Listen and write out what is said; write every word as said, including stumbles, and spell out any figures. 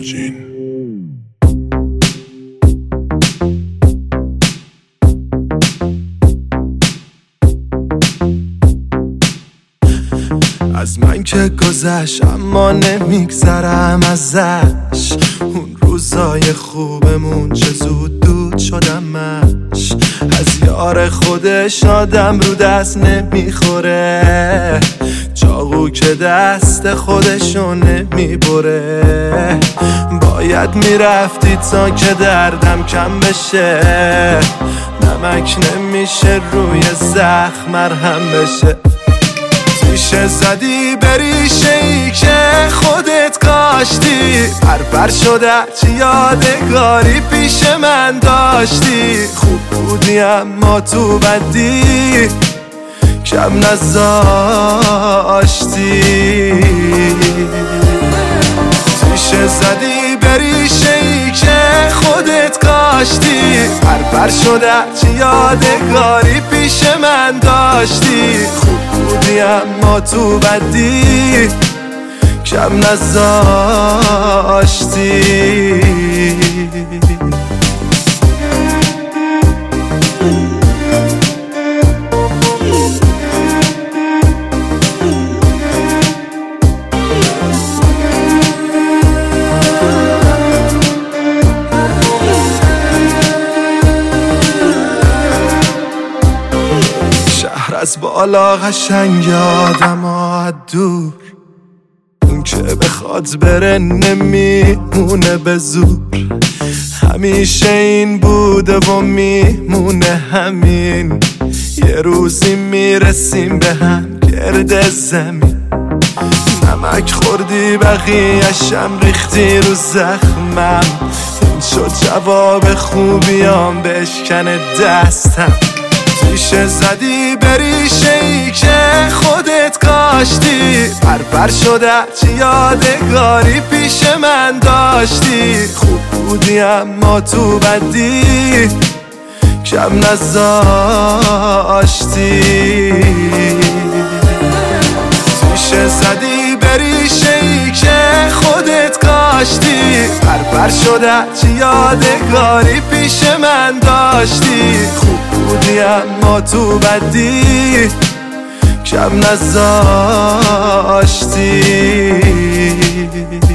ساجین. از من که گذشت اما نمیگذرم ازش، اون روزای خوبمون چه زود دود شدمش. از یار خودش آدم رو دست نمیخوره، چاقو که دست خودشو نمیبره. باید میرفتی تا که دردم کم بشه، نمک نمیشه روی زخم مرهم بشه. ریشه زدی به ریشه ای که خودت کاشتی، پرپر شده چی یادگاری پیش من داشتی. خوب بودی اما تو بدی کم نذاشتی. ریشه زدی به ریشه ای که خودت کاشتی، پرپر شده چی یادگاری پیش من داشتی. خوب بودی اما تو بدی کم نذاشتی. از بالا قشنگ آدم ها دور، اون که بخواد بره نمیمونه به زور. همیشه این بوده و میمونه همین، یه روزی میرسیم به هم گرد زمین. نمک خوردی بقیه‌شم ریختی رو زخمم، این شد جواب خوبیام بشکن دستم. ریشه زدی به ریشه ای که خودت کاشتی، پرپر شده چی یادگاری پیش من داشتی. خوب بودی اما تو بدی کم نذاشتی. ریشه زدی به ریشه ای که خودت کاشتی، پرپر شده چی یادگاری پیش من داشتی. خوب بودی اما تو بدی کم نذاشتی.